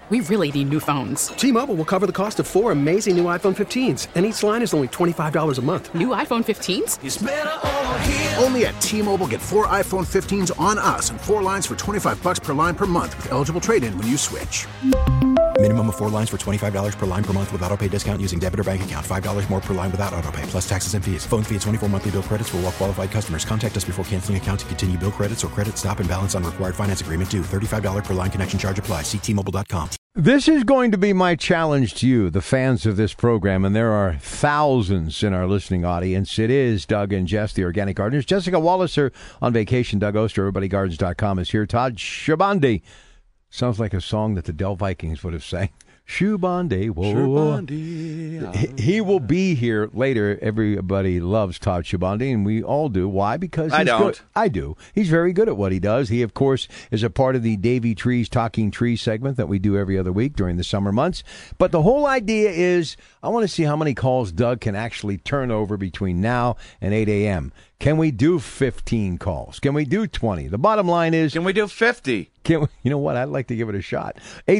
We really need new phones. T-Mobile will cover the cost of 4 amazing new iPhone 15s, and each line is only $25 a month. New iPhone 15s? It's better over here. Only at T-Mobile, get 4 iPhone 15s on us and 4 lines for $25 per line per month with eligible trade-in when you switch. Minimum of 4 lines for $25 per line per month with autopay discount using debit or bank account. $5 more per line without autopay, plus taxes and fees. Phone fee at 24 monthly bill credits for well-qualified customers. Contact us before canceling account to continue bill credits or credit stop and balance on required finance agreement due. $35 per line connection charge applies. See T-Mobile.com. This is going to be my challenge to you, the fans of this program, and there are thousands in our listening audience. It is Doug and Jess, the Organic Gardeners. Jessica Wallace are on vacation. Doug Oster, EverybodyGardens.com is here. Todd Shibandi. Sounds like a song that the Del Vikings would have sang. Shubandi, whoa. Shubandi. He will be here later. Everybody loves Todd Shibandi, and we all do. Why? Because he's good. I do. He's very good at what he does. He, of course, is a part of the Davy Trees Talking Trees segment that we do every other week during the summer months. But the whole idea is I want to see how many calls Doug can actually turn over between now and 8 a.m. Can we do 15 calls? Can we do 20? The bottom line is... Can we do 50? You know what? I'd like to give it a shot.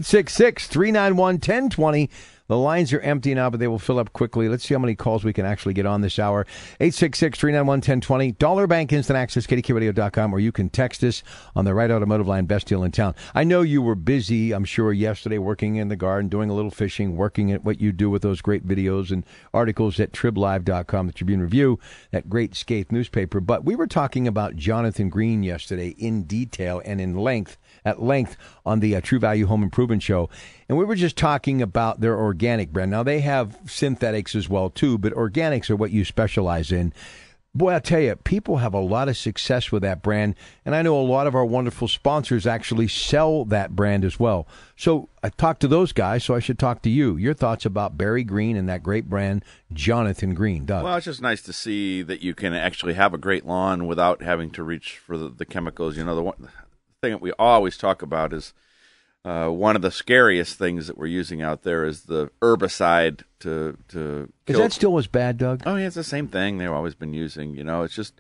866-391-1020. The lines are empty now, but they will fill up quickly. Let's see how many calls we can actually get on this hour. 866-391-1020. Dollar Bank Instant Access, KDKRadio.com, or you can text us on the Right Automotive Line, best deal in town. I know you were busy, I'm sure, yesterday working in the garden, doing a little fishing, working at what you do with those great videos and articles at TribLive.com, the Tribune Review, that great Scaife newspaper. But we were talking about Jonathan Green yesterday in detail and at length on the True Value Home Improvement Show. And we were just talking about their organic brand. Now, they have synthetics as well, too, but organics are what you specialize in. Boy, I'll tell you, people have a lot of success with that brand, and I know a lot of our wonderful sponsors actually sell that brand as well. So I talked to those guys, so I should talk to you. Your thoughts about Barry Green and that great brand, Jonathan Green. Doug. Well, it's just nice to see that you can actually have a great lawn without having to reach for the chemicals. You know, the thing that we always talk about is one of the scariest things that we're using out there is the herbicide to kill. Is that still as bad, Doug? Oh, yeah, it's the same thing they've always been using. You know, it's just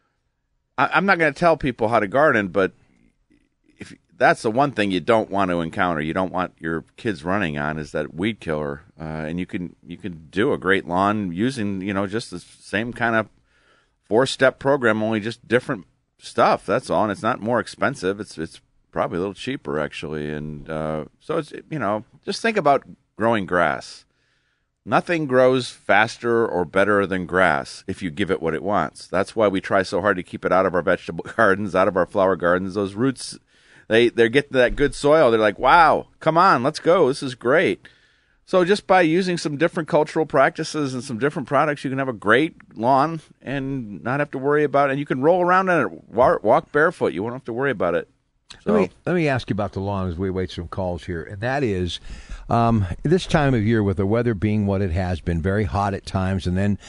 I'm not going to tell people how to garden, but if that's the one thing you don't want to encounter, you don't want your kids running on, is that weed killer. And you can do a great lawn using, you know, just the same kind of 4-step program, only just different stuff. That's all, and it's not more expensive. It's probably a little cheaper, actually. And so it's, you know, just think about growing grass. Nothing grows faster or better than grass if you give it what it wants. That's why we try so hard to keep it out of our vegetable gardens, out of our flower gardens. Those roots, they get that good soil. They're like, wow, come on, let's go. This is great. So just by using some different cultural practices and some different products, you can have a great lawn and not have to worry about it. And you can roll around in it, walk barefoot. You won't have to worry about it. So. Let me ask you about the lawn as we wait some calls here. And that is, this time of year with the weather being what it has been, very hot at times, and then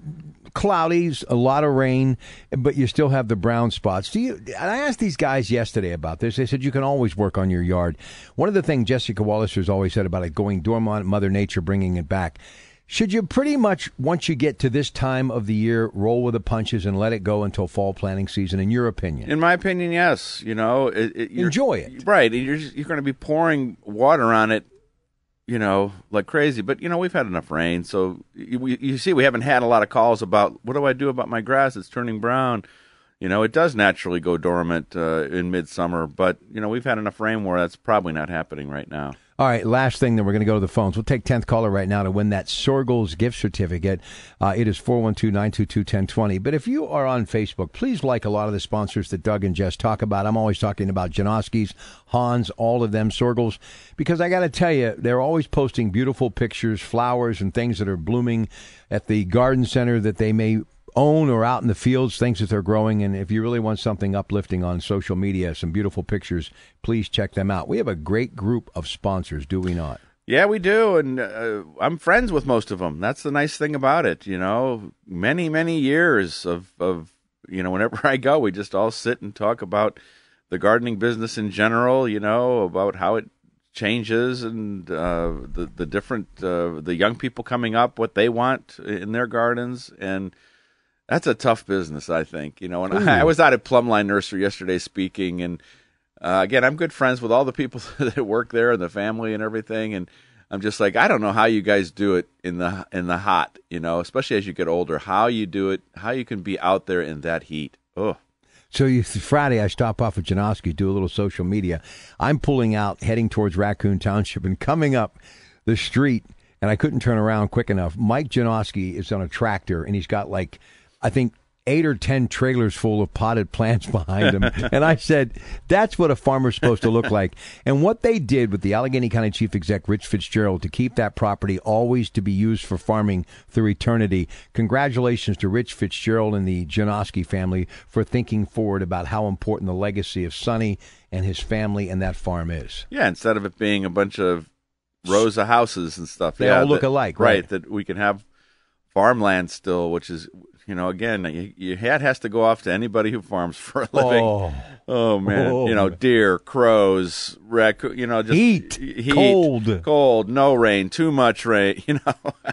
cloudy, a lot of rain, but you still have the brown spots. And I asked these guys yesterday about this. They said you can always work on your yard. One of the things Jessica Wallace has always said about it going dormant, Mother Nature bringing it back. Should you pretty much, once you get to this time of the year, roll with the punches and let it go until fall planting season, in your opinion? In my opinion, yes. You know, enjoy it. Right. You're going to be pouring water on it, you know, like crazy. But, you know, we've had enough rain. So you see, we haven't had a lot of calls about, what do I do about my grass? It's turning brown. You know, it does naturally go dormant in midsummer. But, you know, we've had enough rain where that's probably not happening right now. All right, last thing, then we're going to go to the phones. We'll take 10th caller right now to win that Sorgel's gift certificate. It is 412-922-1020. But if you are on Facebook, please like a lot of the sponsors that Doug and Jess talk about. I'm always talking about Janoski's, Hans, all of them, Sorgel's, because I got to tell you, they're always posting beautiful pictures, flowers, and things that are blooming at the garden center that they may own or out in the fields, things that they're growing. And if you really want something uplifting on social media, some beautiful pictures, please check them out. We have a great group of sponsors, do we not? Yeah, we do, and I'm friends with most of them. That's the nice thing about it, you know. Many, many years of you know, whenever I go, we just all sit and talk about the gardening business in general, you know, about how it changes and the different, the young people coming up, what they want in their gardens, and that's a tough business, I think. You know, and I was out at Plumline Nursery yesterday speaking, and again, I'm good friends with all the people that work there and the family and everything, and I'm just like, I don't know how you guys do it in the hot, especially as you get older. How you do it, how you can be out there in that heat. Oh. So Friday, I stop off at Janoski, do a little social media. I'm pulling out, heading towards Raccoon Township, and coming up the street, and I couldn't turn around quick enough. Mike Janoski is on a tractor, and he's got I think 8 or 10 trailers full of potted plants behind him. And I said, that's what a farmer's supposed to look like. And what they did with the Allegheny County Chief Exec, Rich Fitzgerald, to keep that property always to be used for farming through eternity. Congratulations to Rich Fitzgerald and the Janoski family for thinking forward about how important the legacy of Sonny and his family and that farm is. Yeah, instead of it being a bunch of rows of houses and stuff. They all look alike, right? That we can have farmland still, which is... again, your hat has to go off to anybody who farms for a living. Oh man, deer, crows, raccoon, just heat, cold, no rain, too much rain, and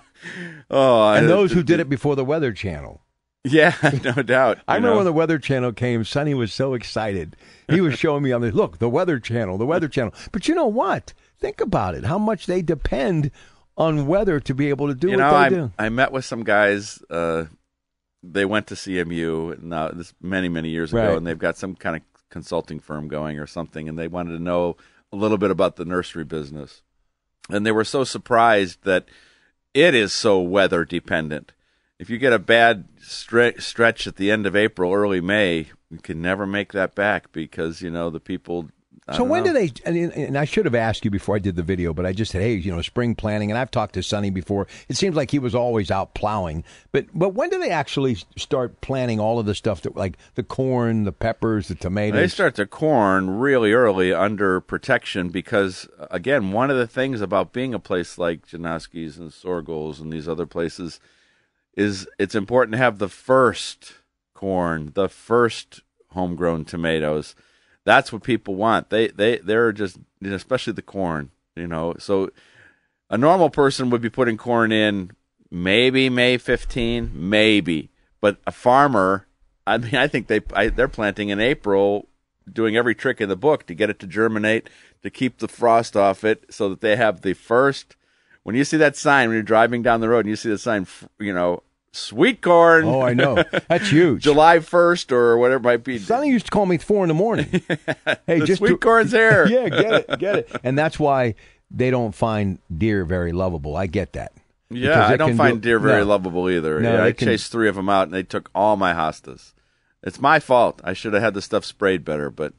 those who did it before the Weather Channel. Yeah, no doubt. I remember when the Weather Channel came, Sonny was so excited. He was showing me look, the Weather Channel. But you know what? Think about it, how much they depend on weather to be able to do what they do. I met with some guys, they went to CMU this many years ago, and they've got some kind of consulting firm going or something, and they wanted to know a little bit about the nursery business. And they were so surprised that it is so weather dependent. If you get a bad stretch at the end of April, early May, you can never make that back because, the people... So when do they, and I should have asked you before I did the video, but I just said, hey, spring planting, and I've talked to Sonny before. It seems like he was always out plowing. But when do they actually start planting all of the stuff, like the corn, the peppers, the tomatoes? They start the corn really early under protection because, again, one of the things about being a place like Janoski's and Sorgel's and these other places is it's important to have the first corn, the first homegrown tomatoes. That's what people want. They're just, especially the corn, So a normal person would be putting corn in maybe May 15, maybe. But a farmer, I think they're planting in April, doing every trick in the book to get it to germinate, to keep the frost off it, so that they have the first. When you see that sign, when you're driving down the road and you see the sign, sweet corn. Oh, I know. That's huge. July 1st or whatever it might be. Sonny used to call me at 4 a.m. Hey, just sweet corn's here. Yeah, get it. And that's why they don't find deer very lovable. I get that. Yeah, I don't find deer very lovable either. No, I chased 3 of them out, and they took all my hostas. It's my fault. I should have had the stuff sprayed better, but,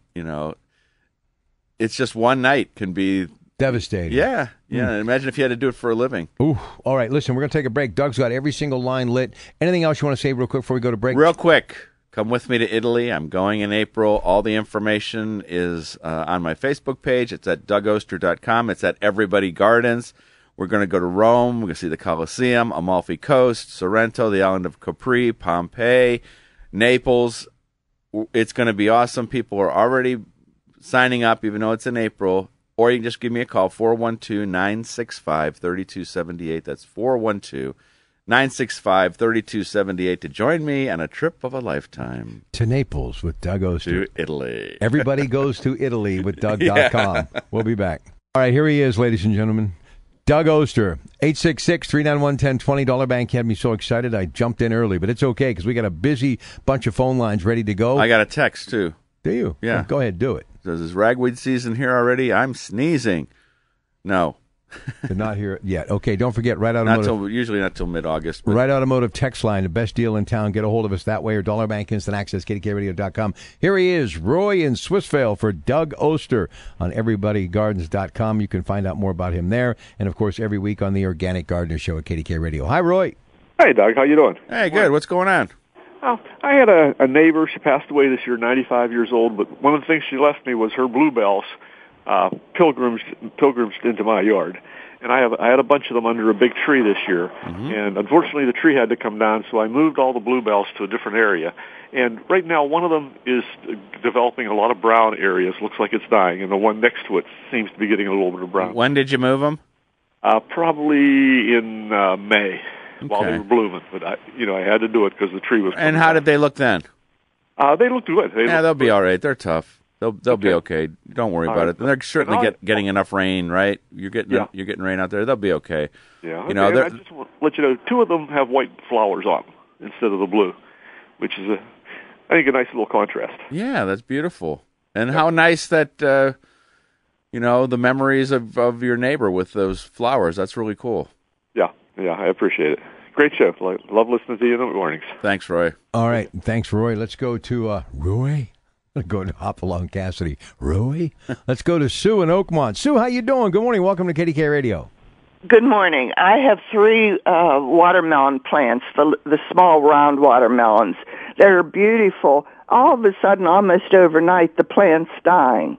it's just one night can be... devastating. Yeah. Imagine if you had to do it for a living. Ooh. All right, listen, we're going to take a break. Doug's got every single line lit. Anything else you want to say real quick before we go to break? Real quick. Come with me to Italy. I'm going in April. All the information is on my Facebook page. It's at DougOster.com. It's at Everybody Gardens. We're going to go to Rome. We're going to see the Colosseum, Amalfi Coast, Sorrento, the island of Capri, Pompeii, Naples. It's going to be awesome. People are already signing up, even though it's in April. Or you can just give me a call, 412-965-3278. That's 412-965-3278 to join me on a trip of a lifetime. To Naples with Doug Oster. To Italy. Everybody goes to Italy with Doug.com. Yeah. We'll be back. All right, here he is, ladies and gentlemen. Doug Oster, 866-391-1020. Dollar Bank had me so excited I jumped in early, but it's okay because we got a busy bunch of phone lines ready to go. I got a text, too. Do you? Yeah. Well, go ahead, do it. Is ragweed season here already? I'm sneezing. No. Did not hear it yet. Okay, don't forget, Right Automotive. Usually not till mid-August. Right Automotive text line, the best deal in town. Get a hold of us that way or Dollar Bank Instant Access, KDKRadio.com. Here he is, Roy in Swissvale for Doug Oster on EverybodyGardens.com. You can find out more about him there. And, of course, every week on the Organic Gardener Show at KDK Radio. Hi, Roy. Hey, Doug. How you doing? Hey, good. What's going on? Oh, I had a neighbor. She passed away this year, 95 years old. But one of the things she left me was her bluebells, pilgrims into my yard. And I had a bunch of them under a big tree this year. Mm-hmm. And unfortunately, the tree had to come down, so I moved all the bluebells to a different area. And right now, one of them is developing a lot of brown areas. Looks like it's dying. And the one next to it seems to be getting a little bit of brown. When did you move them? Probably in May. Okay. While they were blooming, but I had to do it because the tree was. And how did they look then? They looked good. They'll be all right. They're tough. They'll be okay. Don't worry about it. And they're certainly getting enough rain, right? You're getting rain out there. They'll be okay. Yeah. Okay. You know, I just want to let you know, 2 of them have white flowers on them instead of the blue, which is I think a nice little contrast. Yeah, that's beautiful. And how nice that the memories of your neighbor with those flowers. That's really cool. Yeah, I appreciate it. Great show. Love listening to you in the mornings. Thanks, Roy. All right. Thanks, Roy. Let's go to Roy. Go to Hopalong Cassidy. Roy? Let's go to Sue in Oakmont. Sue, how you doing? Good morning. Welcome to KDK Radio. Good morning. I have 3 watermelon plants, the small round watermelons. They're beautiful. All of a sudden, almost overnight, the plant's dying.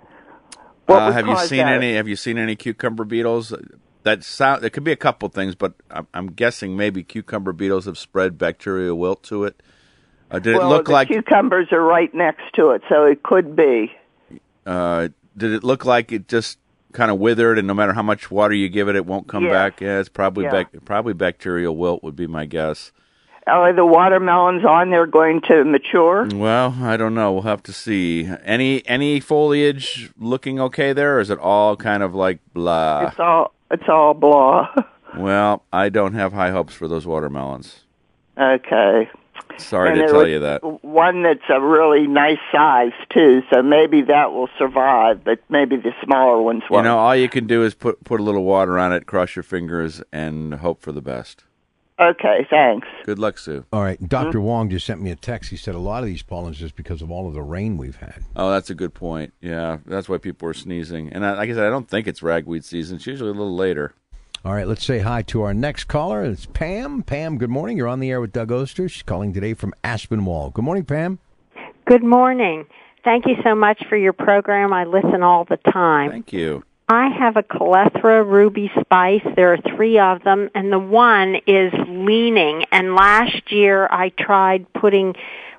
Have you seen any cucumber beetles? It could be a couple things, but I'm guessing maybe cucumber beetles have spread bacterial wilt to it. Did it look like cucumbers are right next to it, so it could be. Did it look like it just kind of withered, and no matter how much water you give it, it won't come back? Yeah, it's probably probably bacterial wilt would be my guess. Are the watermelons on there going to mature? Well, I don't know. We'll have to see. Any foliage looking okay there, or is it all kind of like blah? It's all blah. Well, I don't have high hopes for those watermelons. Okay. Sorry to tell you that. One that's a really nice size, too, so maybe that will survive, but maybe the smaller ones won't. All you can do is put a little water on it, cross your fingers, and hope for the best. Okay, thanks. Good luck, Sue. All right. Dr. Wong just sent me a text. He said a lot of these pollens just because of all of the rain we've had. Oh, that's a good point. Yeah, that's why people are sneezing. And like I said, I don't think it's ragweed season. It's usually a little later. All right, let's say hi to our next caller. It's Pam. Pam, good morning. You're on the air with Doug Oster. She's calling today from Aspinwall. Good morning, Pam. Good morning. Thank you so much for your program. I listen all the time. Thank you. I have a Calethra ruby spice. There are 3 of them, and the one is leaning. And last year I tried putting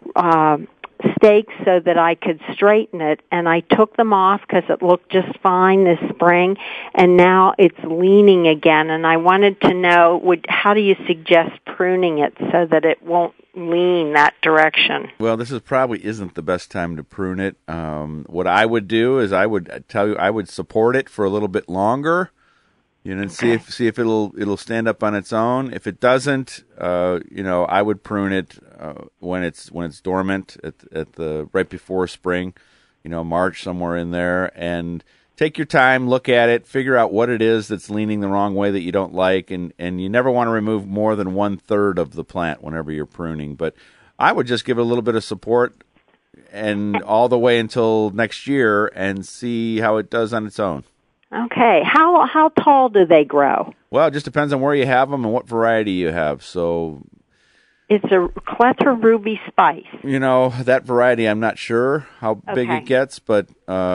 stakes so that I could straighten it, and I took them off because it looked just fine this spring, and now it's leaning again. And I wanted to know, how do you suggest pruning it so that it won't lean that direction? Well, this probably isn't the best time to prune it. What I would do is I would support it for a little bit longer, and see if it'll stand up on its own. If it doesn't, I would prune it when it's dormant at the right before spring, March, somewhere in there, and take your time, look at it, figure out what it is that's leaning the wrong way that you don't like, and you never want to remove more than 1/3 of the plant whenever you're pruning. But I would just give it a little bit of support and all the way until next year and see how it does on its own. Okay. How tall do they grow? Well, it just depends on where you have them and what variety you have. So it's a Calethra ruby spice. That variety, I'm not sure how big it gets, but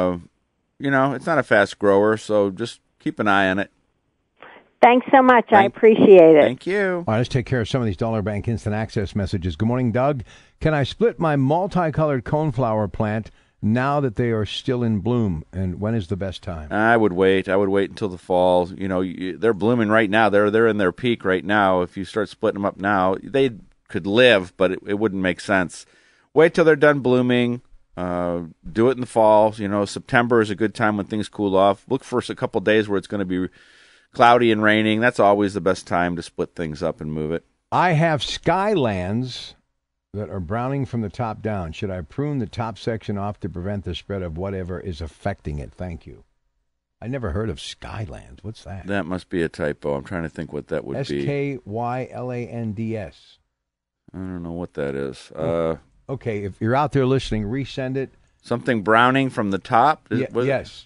it's not a fast grower, so just keep an eye on it. Thanks so much. I appreciate it. Thank you. All right, let's take care of some of these Dollar Bank Instant Access messages. Good morning, Doug. Can I split my multicolored coneflower plant now that they are still in bloom, and when is the best time? I would wait until the fall. They're blooming right now. They're in their peak right now. If you start splitting them up now, they could live, but it wouldn't make sense. Wait till they're done blooming. Do it in the fall. September is a good time when things cool off. Look for a couple days where it's going to be cloudy and raining. That's always the best time to split things up and move it. I have Skylands that are browning from the top down. Should I prune the top section off to prevent the spread of whatever is affecting it? Thank you. I never heard of Skylands. What's that? That must be a typo. I'm trying to think what that would be. Skylands. I don't know what that is. Okay, if you're out there listening, resend it. Something browning from the top? Yes.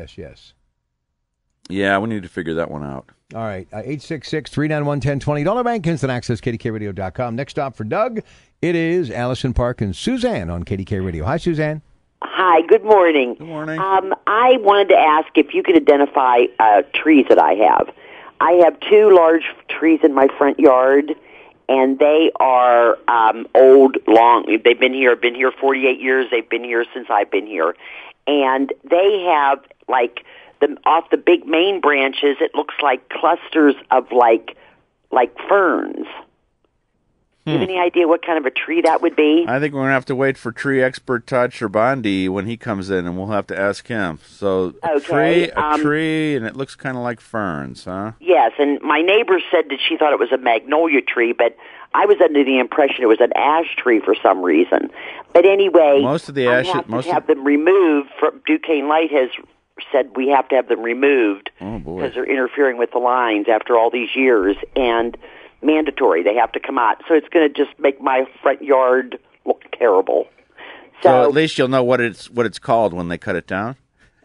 Yeah, we need to figure that one out. All right, 866-391-1020. Dollar Bank Instant Access, KDKRadio.com. Next stop for Doug, it is Allison Park and Suzanne on KDK Radio. Hi, Suzanne. Hi, good morning. Good morning. I wanted to ask if you could identify trees that I have. I have 2 large trees in my front yard, and they are old, long. They've been here 48 years. They've been here since I've been here. And they have, off the big main branches, it looks like clusters of, like ferns. Do you have any idea what kind of a tree that would be? I think we're going to have to wait for tree expert Todd Scherbandi when he comes in, and we'll have to ask him. So a tree, and it looks kind of like ferns, huh? Yes, and my neighbor said that she thought it was a magnolia tree, but I was under the impression it was an ash tree for some reason. But anyway, most of the ash, I have to have them removed. Duquesne Light has said we have to have them removed because they're interfering with the lines after all these years, and mandatory. They have to come out. So it's going to just make my front yard look terrible. So at least you'll know what it's called when they cut it down?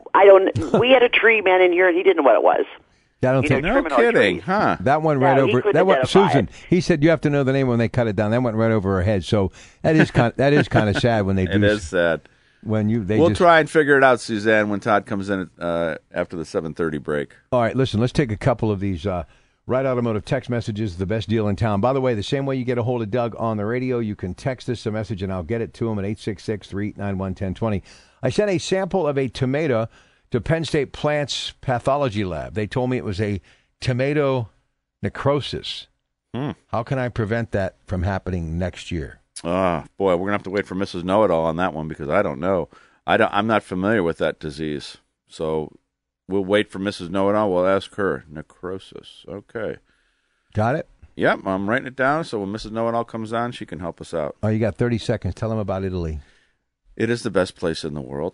We had a tree man in here, and he didn't know what it was. No kidding, trees. huh? That one right over. That one, Susan. He said you have to know the name when they cut it down. That went right over her head. So that is kind of sad when they do. It is sad. We'll try and figure it out, Suzanne, when Todd comes in after the 7:30 break. All right, listen. Let's take a couple of these. Right Automotive text messages, the best deal in town. By the way, the same way you get a hold of Doug on the radio, you can text us a message, and I'll get it to him at 866-389-1020. I sent a sample of a tomato to Penn State Plants Pathology Lab. They told me it was a tomato necrosis. How can I prevent that from happening next year? Boy, we're going to have to wait for Mrs. Know-It-All on that one because I don't know. I'm not familiar with that disease, so we'll wait for Mrs. Know-It-All. We'll ask her. Necrosis. Okay. Got it? Yep, I'm writing it down, so when Mrs. Know-It-All comes on, she can help us out. Oh, you got 30 seconds. Tell them about Italy. It is the best place in the world,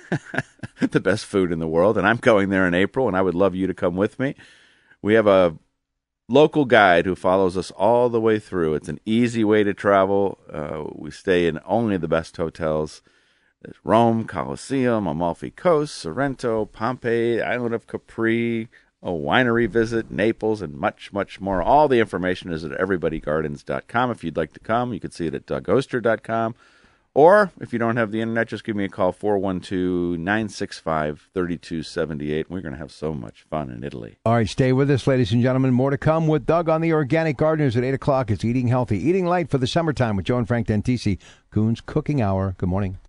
the best food in the world, and I'm going there in April, and I would love you to come with me. We have a local guide who follows us all the way through. It's an easy way to travel. We stay in only the best hotels. There's Rome, Colosseum, Amalfi Coast, Sorrento, Pompeii, Island of Capri, a winery visit, Naples, and much, much more. All the information is at everybodygardens.com. If you'd like to come, you can see it at dougoster.com. Or if you don't have the internet, just give me a call, 412-965-3278. We're going to have so much fun in Italy. All right, stay with us, ladies and gentlemen. More to come with Doug on the Organic Gardeners at 8 o'clock. It's Eating Healthy, Eating Light for the summertime with Joe and Frank Dentisi. Coons Cooking Hour. Good morning.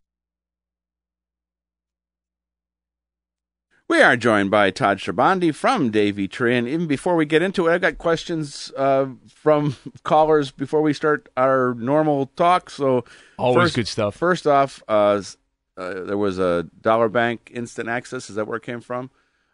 We are joined by Todd Scherbandi from Davey Tree, and even before we get into it, I've got questions from callers before we start our normal talk. So, always good stuff. First off, there was a Dollar Bank Instant Access. Is that where it came from?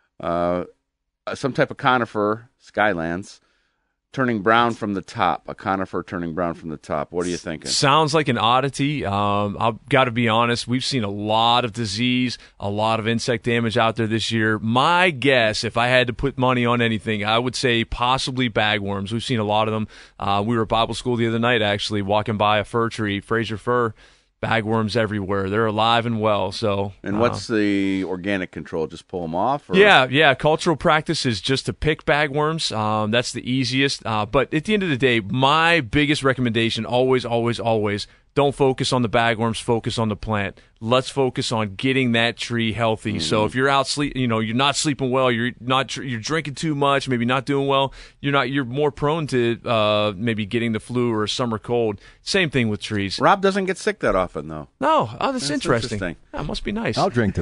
Some type of conifer, Skylands, turning brown from the top. A conifer turning brown from the top. What are you thinking? Sounds like an oddity. I've got to be honest. We've seen a lot of disease, a lot of insect damage out there this year. My guess, if I had to put money on anything, I would say possibly bagworms. We've seen a lot of them. We were at Bible school the other night, actually, walking by a fir tree, Fraser fir. Bagworms everywhere. They're alive and well. So, and what's the organic control? Just pull them off? Or? Yeah. Cultural practice is just to pick bagworms. That's the easiest. But at the end of the day, my biggest recommendation, always, don't focus on the bagworms. Focus on the plant. Let's focus on getting that tree healthy. Mm-hmm. So if you're out you're not sleeping well, you're drinking too much, maybe not doing well. You're more prone to maybe getting the flu or a summer cold. Same thing with trees. Rob doesn't get sick that often, though. No, that's interesting. That must be nice. I'll drink to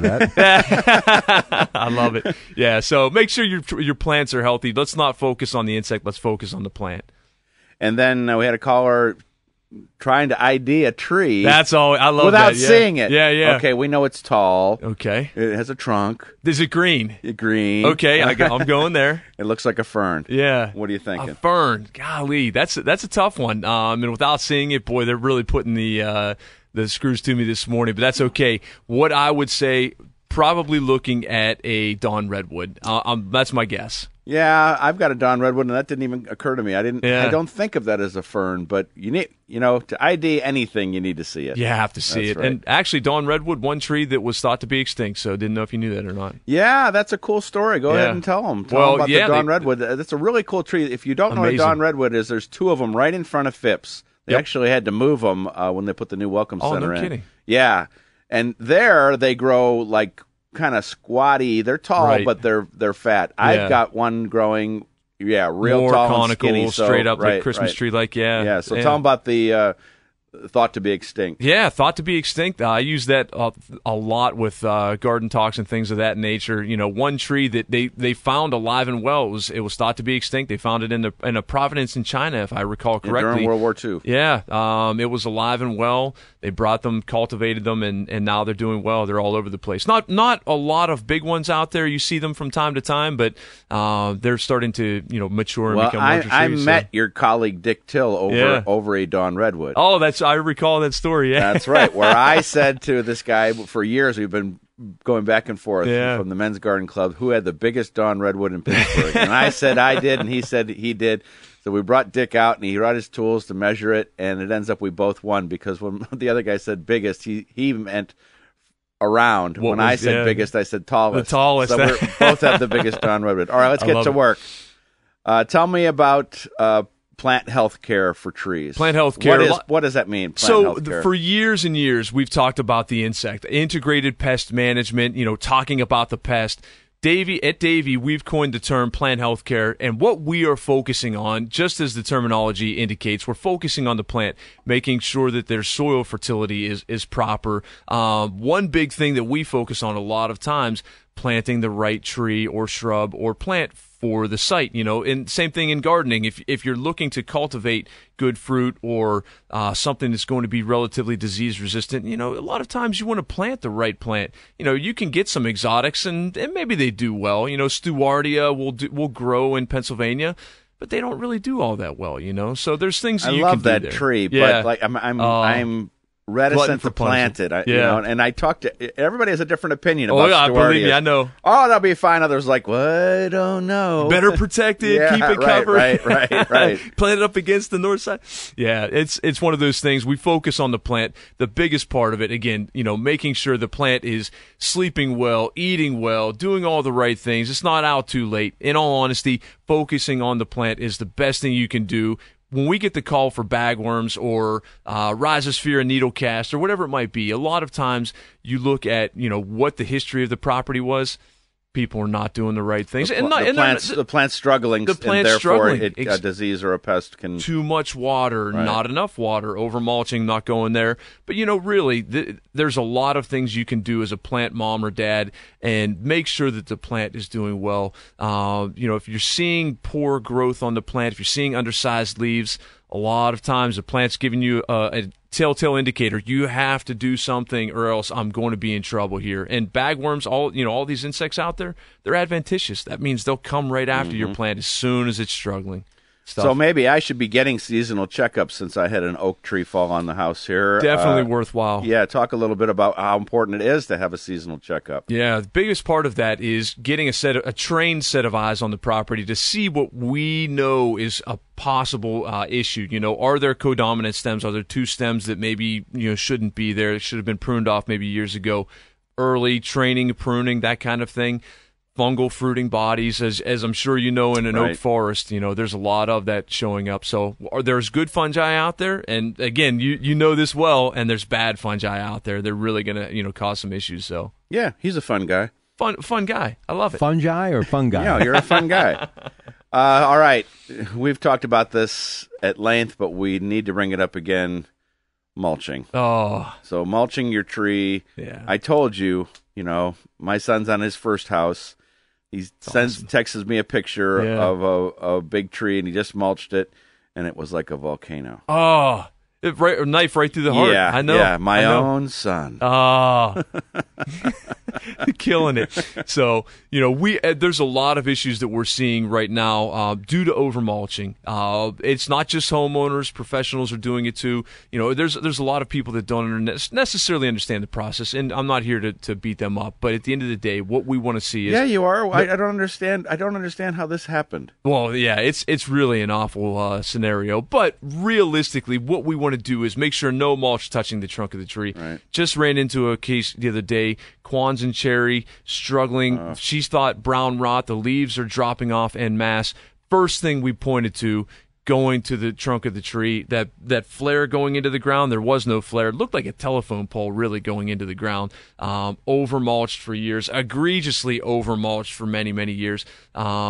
that. I love it. Yeah. So make sure your plants are healthy. Let's not focus on the insect. Let's focus on the plant. And then we had a caller trying to ID a tree. That's all. I love without that. Yeah. seeing it. Yeah. Okay, we know it's tall. Okay. It has a trunk. Is it green? Green. Okay, I'm going there. It looks like a fern. Yeah. What are you thinking? A fern. Golly, that's a tough one. And without seeing it, boy, they're really putting the screws to me this morning. But that's okay. What I would say, probably looking at a dawn redwood. That's my guess. Yeah, I've got a dawn redwood, and that didn't even occur to me. I don't think of that as a fern, but you need, to ID anything, you need to see it. You have to see it. Right. And actually, dawn redwood, one tree that was thought to be extinct, so didn't know if you knew that or not. Yeah, that's a cool story. Go ahead and tell them. Tell them about the dawn redwood. That's a really cool tree. If you don't know what a dawn redwood is, there's two of them right in front of Phipps. They actually had to move them when they put the new Welcome Center in. Oh, no kidding. Yeah, and there they grow like kind of squatty. They're tall, but they're fat. Yeah. I've got one growing, real more tall conical, and skinny. Straight up like Christmas tree, like, Yeah, so tell them about the thought to be extinct. Yeah, thought to be extinct. I use that a lot with garden talks and things of that nature. You know, one tree that they found alive and well, it was thought to be extinct. They found it in a Providence in China, if I recall correctly. During World War II. Yeah, it was alive and well. They brought them, cultivated them, and now they're doing well. They're all over the place. Not a lot of big ones out there. You see them from time to time, but they're starting to mature and become larger trees. I met your colleague Dick Till over a Dawn Redwood. Oh, I recall that story. Yeah, that's right. Where I said to this guy, for years we've been going back and forth from the Men's Garden Club, who had the biggest Dawn Redwood in Pittsburgh, and I said I did, and he said he did. So we brought Dick out, and he brought his tools to measure it, and it ends up we both won, because when the other guy said biggest, he meant around. When I said biggest, I said tallest. The tallest. So we both have the biggest Dawn Redwood. All right, let's get to work. Tell me about plant health care for trees. Plant health care. What does that mean? For years and years, we've talked about the insect, integrated pest management, talking about the pest. At Davey, we've coined the term plant health care, and what we are focusing on, just as the terminology indicates, we're focusing on the plant, making sure that their soil fertility is proper. One big thing that we focus on a lot of times, planting the right tree or shrub or plant for the site, and same thing in gardening. If you're looking to cultivate good fruit or something that's going to be relatively disease resistant, a lot of times you want to plant the right plant. You can get some exotics and maybe they do well. Stewardia will grow in Pennsylvania, but they don't really do all that well. So there's things that you can do there. I love that tree, but like I'm reticent to plant it. And I talk to everybody has a different opinion about Stewardia. Believe me, I know. Oh, that'll be fine. Others like, well, I don't know. Better protected, keep it covered. Right. Plant it up against the north side. Yeah, it's one of those things. We focus on the plant. The biggest part of it, again, making sure the plant is sleeping well, eating well, doing all the right things. It's not out too late. In all honesty, focusing on the plant is the best thing you can do. When we get the call for bagworms or rhizosphere needlecast or whatever it might be, a lot of times you look at what the history of the property was. People are not doing the right things, the plant's struggling. And therefore, a disease or a pest can too much water, not enough water, over mulching, not going there. But really, there's a lot of things you can do as a plant mom or dad, and make sure that the plant is doing well. If you're seeing poor growth on the plant, if you're seeing undersized leaves, a lot of times the plant's giving you a telltale indicator. You have to do something or else I'm going to be in trouble here. And bagworms, all these insects out there, they're adventitious. That means they'll come right after your plant as soon as it's struggling. So maybe I should be getting seasonal checkups since I had an oak tree fall on the house here. Definitely worthwhile. Yeah, talk a little bit about how important it is to have a seasonal checkup. Yeah, the biggest part of that is getting a trained set of eyes on the property to see what we know is a possible issue. Are there codominant stems? Are there two stems that maybe shouldn't be there? It should have been pruned off maybe years ago. Early training, pruning, that kind of thing. Fungal fruiting bodies, as I'm sure in an oak forest, there's a lot of that showing up. So there's good fungi out there, and again, you know this well, and there's bad fungi out there. They're really going to cause some issues. So yeah, he's a fun guy. Fun guy. I love it. Fungi or fungi? Yeah, you're a fun guy. All right, we've talked about this at length, but we need to bring it up again. Mulching. Oh, so mulching your tree. Yeah, I told you. My son's on his first house. He texts me a picture of a big tree, and he just mulched it, and it was like a volcano. Oh, a knife right through the heart. Yeah, I know. Yeah, my own son. Oh, killing it. So, there's a lot of issues that we're seeing right now due to overmulching. It's not just homeowners; professionals are doing it too. There's a lot of people that don't necessarily understand the process, and I'm not here to beat them up. But at the end of the day, what we want to see is you are. I don't understand. I don't understand how this happened. Well, yeah, it's really an awful scenario. But realistically, what we want to do is make sure no mulch touching the trunk of the tree. Right. Just ran into a case the other day. Quanzin cherry struggling. She's thought brown rot. The leaves are dropping off en masse. First thing we pointed to, going to the trunk of the tree, that flare going into the ground. There was no flare. It looked like a telephone pole really going into the ground. Over mulched for years, egregiously over mulched for many, many years.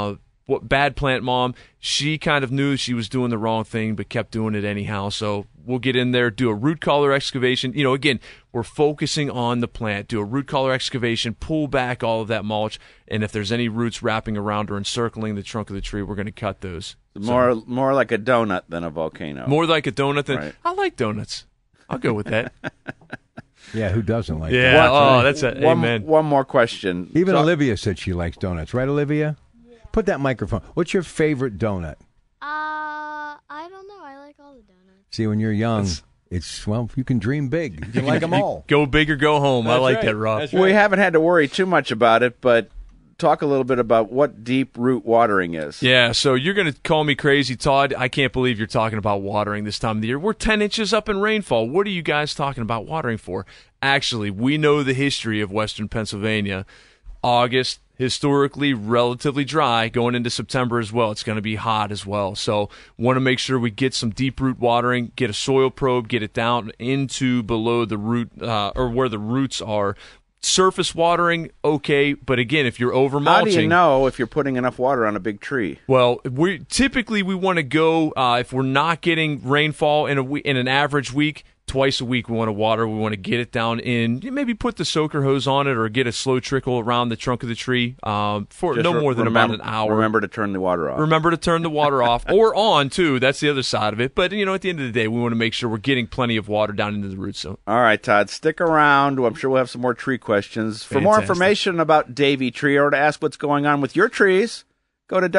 bad plant mom. She kind of knew she was doing the wrong thing, but kept doing it anyhow. So we'll get in there, do a root collar excavation. Again, we're focusing on the plant. Do a root collar excavation, pull back all of that mulch, and if there's any roots wrapping around or encircling the trunk of the tree, we're going to cut those. More like a donut than a volcano. More like a donut than right. I like donuts. I'll go with that. Yeah, who doesn't like yeah, donuts? oh, that's it. Amen. One more question. Even Olivia said she likes donuts, right, Olivia? Yeah. Put that microphone. What's your favorite donut? I don't know. I like all the donuts. See, when you're young, you can dream big. You can like them all. Go big or go home. That's I like right. that, Rob. That's right. We haven't had to worry too much about it, but talk a little bit about what deep root watering is. Yeah, so you're going to call me crazy, Todd. I can't believe you're talking about watering this time of the year. We're 10 inches up in rainfall. What are you guys talking about watering for? Actually, we know the history of Western Pennsylvania. August, historically relatively dry, going into September as well. It's going to be hot as well. So want to make sure we get some deep root watering, get a soil probe, get it down into below the root or where the roots are. Surface watering, okay, but again, if you're over mulching, how do you know if you're putting enough water on a big tree? Well, we want to go if we're not getting rainfall in an average week. Twice a week we want to water. We want to get it down in, maybe put the soaker hose on it or get a slow trickle around the trunk of the tree for Just no more than about an hour. Remember to turn the water off. Remember to turn the water off or on, too. That's the other side of it. But, at the end of the day, we want to make sure we're getting plenty of water down into the root zone. All right, Todd, stick around. I'm sure we'll have some more tree questions. For more information about Davey Tree or to ask what's going on with your trees, go to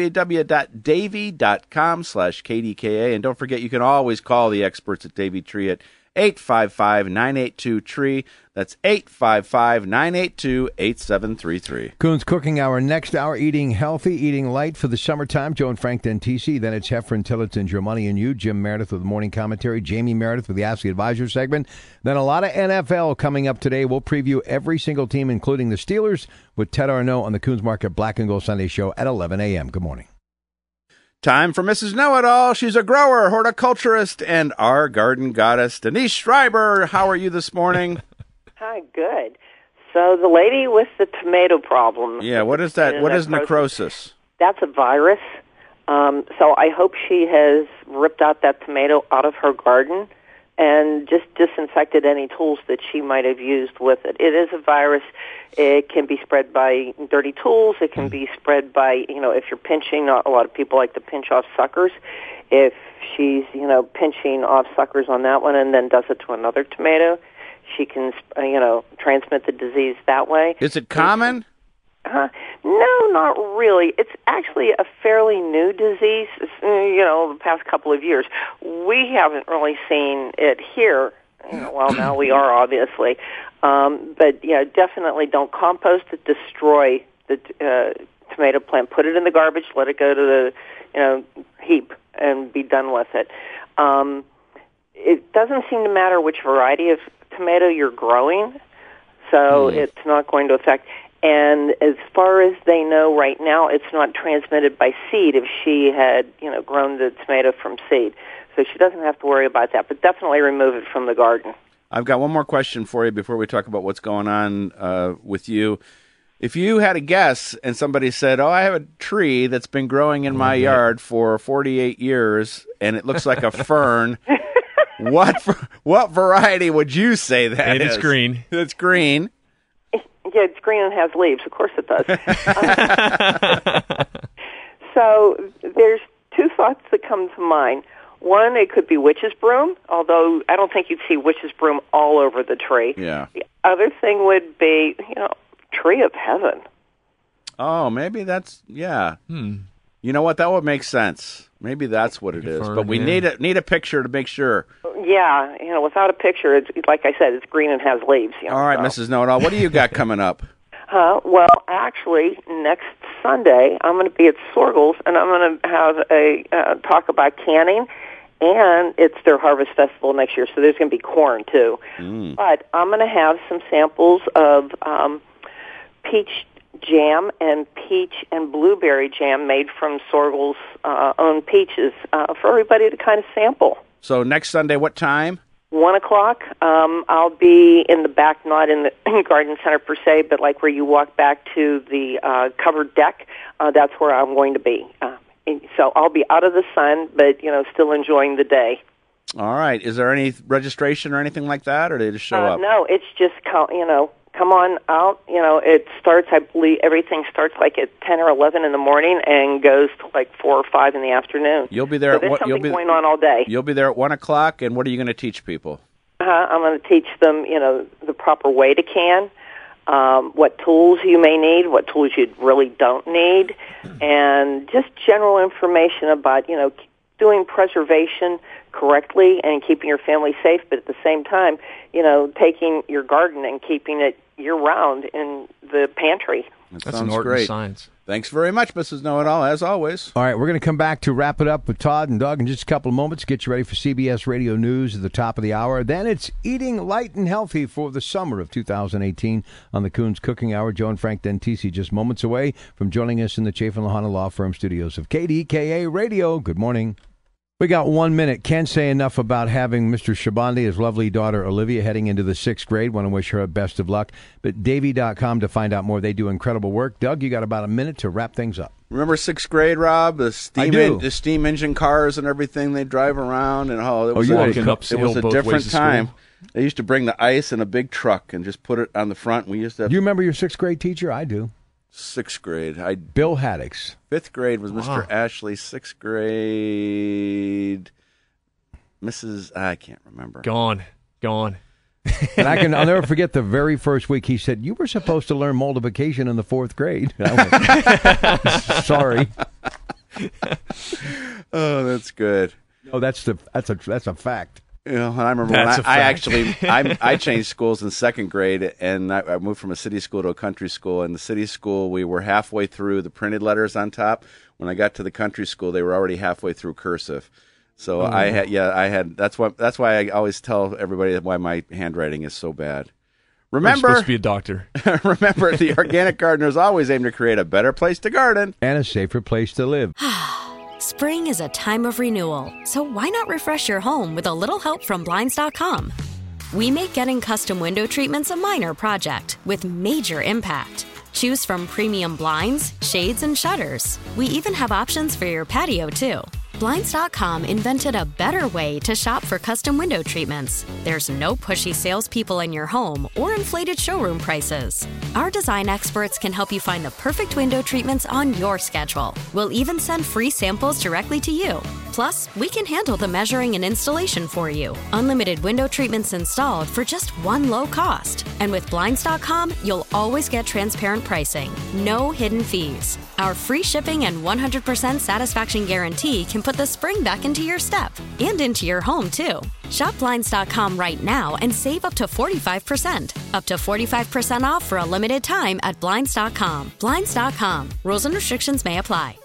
www.davey.com/KDKA. And don't forget, you can always call the experts at Davey Tree at 855-982-TREE. That's 855-982-8733. Coons Cooking Hour. Next hour, eating healthy, eating light for the summertime. Joe and Frank Dentisi. Then it's Heffron Tillotson, Your Money and You. Jim Meredith with the morning commentary. Jamie Meredith with the Ask the Advisor segment. Then a lot of NFL coming up today. We'll preview every single team, including the Steelers, with Ted Arnaud on the Coons Market Black and Gold Sunday show at 11 a.m. Good morning. Time for Mrs. Know-It-All. She's a grower, horticulturist, and our garden goddess, Denise Schreiber. How are you this morning? Hi, good. So the lady with the tomato problem. Yeah, what is that? What is necrosis? That's a virus. So I hope she has ripped out that tomato out of her garden and just disinfected any tools that she might have used with it. It is a virus. It can be spread by dirty tools. It can be spread by, if you're pinching, a lot of people like to pinch off suckers. If she's, pinching off suckers on that one and then does it to another tomato, she can, transmit the disease that way. Is it common? No, not really. It's actually a fairly new disease, the past couple of years. We haven't really seen it here. Well, now we are, obviously. But, definitely don't compost it, destroy the tomato plant. Put it in the garbage, let it go to the, heap, and be done with it. It doesn't seem to matter which variety of tomato you're growing, so it's not going to affect. And as far as they know right now, it's not transmitted by seed if she had, grown the tomato from seed. So she doesn't have to worry about that, but definitely remove it from the garden. I've got one more question for you before we talk about what's going on with you. If you had a guess and somebody said, I have a tree that's been growing in my yard for 48 years and it looks like a fern, what variety would you say that is? It's green. It's green. Yeah, it's green and has leaves. Of course it does. So there's two thoughts that come to mind. One, it could be witch's broom, although I don't think you'd see witch's broom all over the tree. Yeah. The other thing would be, tree of heaven. Oh, maybe that's, yeah. You know what? That would make sense. Maybe that's what it is. But we need a picture to make sure. Yeah, without a picture, it's like I said, it's green and has leaves. All right, Mrs. Know-It-All, what do you got coming up? Well, actually, next Sunday, I'm going to be at Sorgel's, and I'm going to have a talk about canning, and it's their Harvest Festival next year, so there's going to be corn, too. But I'm going to have some samples of peach jam and peach and blueberry jam made from Sorgel's own peaches for everybody to kind of sample. So next Sunday, what time? 1 o'clock, I'll be in the back, not in the garden center per se, but like where you walk back to the covered deck. That's where I'm going to be. So I'll be out of the sun, but still enjoying the day. All right. Is there any registration or anything like that, or do they just show up? No, it's just come on out. It starts. I believe everything starts like at 10 or 11 in the morning and goes to like 4 or 5 in the afternoon. You'll be there. So there's something going on all day. You'll be there at 1 o'clock. And what are you going to teach people? I'm going to teach them, the proper way to can. What tools you may need, what tools you really don't need, and just general information about, doing preservation correctly and keeping your family safe, but at the same time, taking your garden and keeping it year-round in the pantry. That's an art and science. Thanks very much, Mrs. Know-It-All, as always. All right, we're going to come back to wrap it up with Todd and Doug in just a couple of moments. Get you ready for CBS Radio News at the top of the hour. Then it's Eating Light and Healthy for the summer of 2018 on the Coons Cooking Hour. Joe and Frank Dentisi just moments away from joining us in the Chafin Lahana Law Firm studios of KDKA Radio. Good morning. We got 1 minute. Can't say enough about having Mr. Shabandi, his lovely daughter Olivia, heading into the 6th grade. Want to wish her best of luck. But Davy.com to find out more. They do incredible work. Doug, you got about a minute to wrap things up. Remember 6th grade, Rob? The steam engine cars and everything they drive around, and it was a different time. They used to bring the ice in a big truck and just put it on the front. We used to. Do you remember your 6th grade teacher? I do. 6th grade. Bill Haddix. 5th grade was Mr. Ashley. 6th grade, Mrs. I can't remember. Gone. And I'll never forget the very first week he said, "You were supposed to learn multiplication in the 4th grade." And I went, sorry. Oh, that's good. No, that's a fact. And I remember when I changed schools in 2nd grade, and I moved from a city school to a country school. In the city school, we were halfway through the printed letters on top. When I got to the country school, they were already halfway through cursive. So I had. That's why I always tell everybody why my handwriting is so bad. Remember, you're supposed to be a doctor. Remember, the Organic Gardeners always aim to create a better place to garden and a safer place to live. Spring is a time of renewal, so why not refresh your home with a little help from Blinds.com? We make getting custom window treatments a minor project with major impact. Choose from premium blinds, shades, and shutters. We even have options for your patio, too. Blinds.com invented a better way to shop for custom window treatments. There's no pushy salespeople in your home or inflated showroom prices. Our design experts can help you find the perfect window treatments on your schedule. We'll even send free samples directly to you. Plus, we can handle the measuring and installation for you. Unlimited window treatments installed for just one low cost. And with Blinds.com, you'll always get transparent pricing. No hidden fees. Our free shipping and 100% satisfaction guarantee can put the spring back into your step and into your home, too. Shop Blinds.com right now and save up to 45%. Up to 45% off for a limited time at Blinds.com. Blinds.com. Rules and restrictions may apply.